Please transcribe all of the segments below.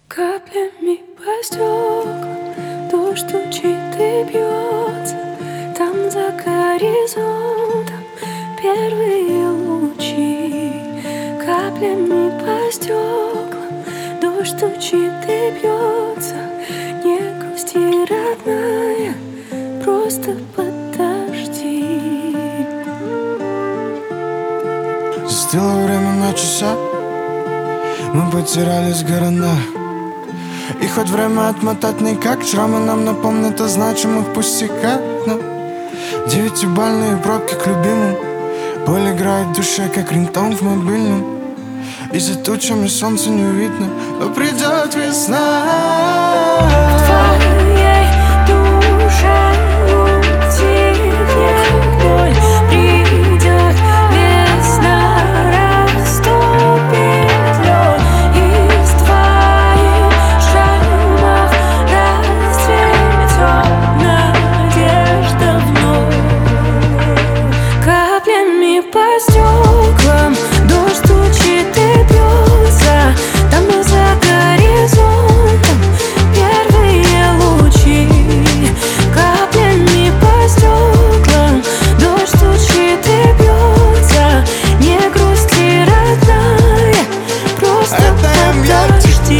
Каплями по стеклам дождь стучит и бьется. Там за горизонтом первые лучи. Каплями по стеклам дождь стучит и бьется. Не грусти, родная, просто подожди. Застыло время на часах, мы потерялись в городах. И хоть время отмотать никак, шрамы нам напомнят о значимых пустяках. Но 9-бальные пробки к любимым, боль играет в душе, как рингтон в мобильном. И за тучами солнца не видно, но придет весна. В твоей душе утихнет боль, придет весна, растопит лед. Из твоих шрамов расцветет надежда вновь. Каплями по стеклам дождь стучит и бьется. Там за горизонтом первые лучи. Каплями по стеклам дождь стучит и бьется. Не грусти, родная, просто подожди.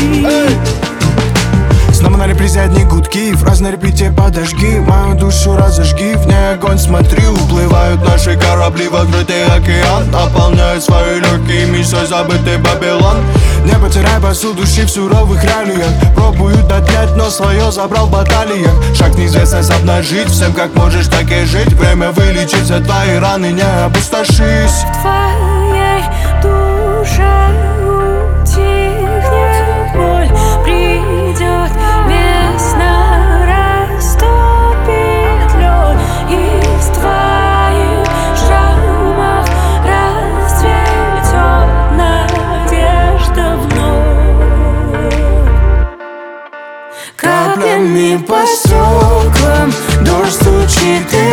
Снова на репризе одни гудки, фраз на репите подожги. Мою душу разожги, в ней огонь смотри. Уплывают наши корабли в открытый океан, наполняют свои легкие миссой забытый Babylon. Не потеряй посуду, в суровых реалиях. Пробуют отнять, но свое забрал в баталиях. Шаг в неизвестность обнажить, всем как можешь, так и жить. Время вылечить, а твои раны не опустошись. В твоей душе утихнет боль, придет весна, растопит лед. Из твоих шрамов расцветет надежда вновь. Каплями по стеклам дождь стучит и